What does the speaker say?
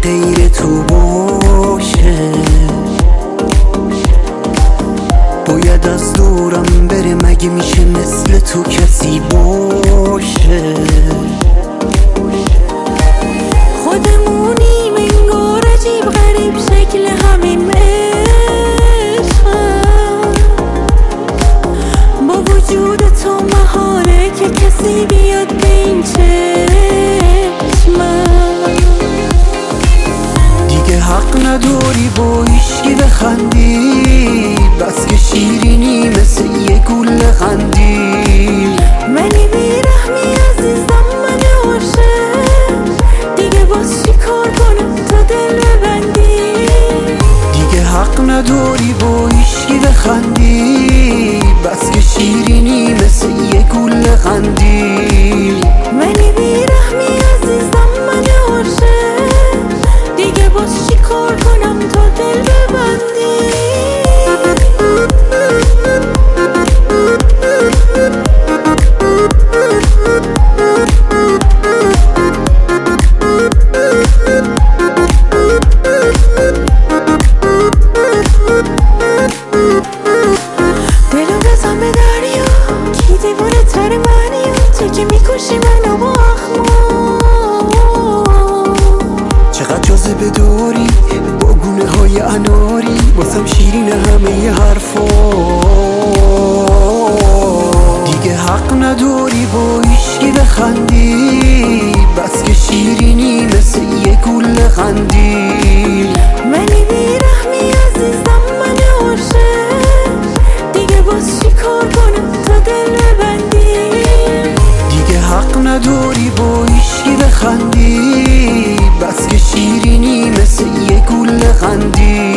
غیر تو باشه، باید از دورم بره، مگه میشه مثل تو کسی باشه؟ خودمونیم انگار عجیب غریب شکل همین عشقم، با وجود تو محاله که کسی بیاد به این چشمم. دیگه حق نداری با هیچکی بخندی، بس که شیرینی مثل یه گول قندی. منی بیرحمی عزیزم، من عاشق، دیگه باز چی کار کنم تا دل ببندی؟ دیگه حق نداری با هیچکی بخندی، بس که شیرینی مثل یه گول قندی. منی بیرحمی عزیزم، من عاشق، دیگه باز چی کار کنم تا دل ببندی؟ دلو بزن به دریا، کی دیوونه تر منی؟ تو که میکشی منو با اخمار. چقدر جاذبه داری با گونه های اناری، واسم شیرین همه ی حرفا. دیگه حق نداری با هیچکی بخندی، بس که شیرینی مثل یه گول قندی. منی بیرحمی عزیزم، من عاشق، دیگه باز چی کار کنم تا دل ببندی؟ دیگه حق نداری با هیچکی بخندی، بس که شیرینی مثل یه گول قندی.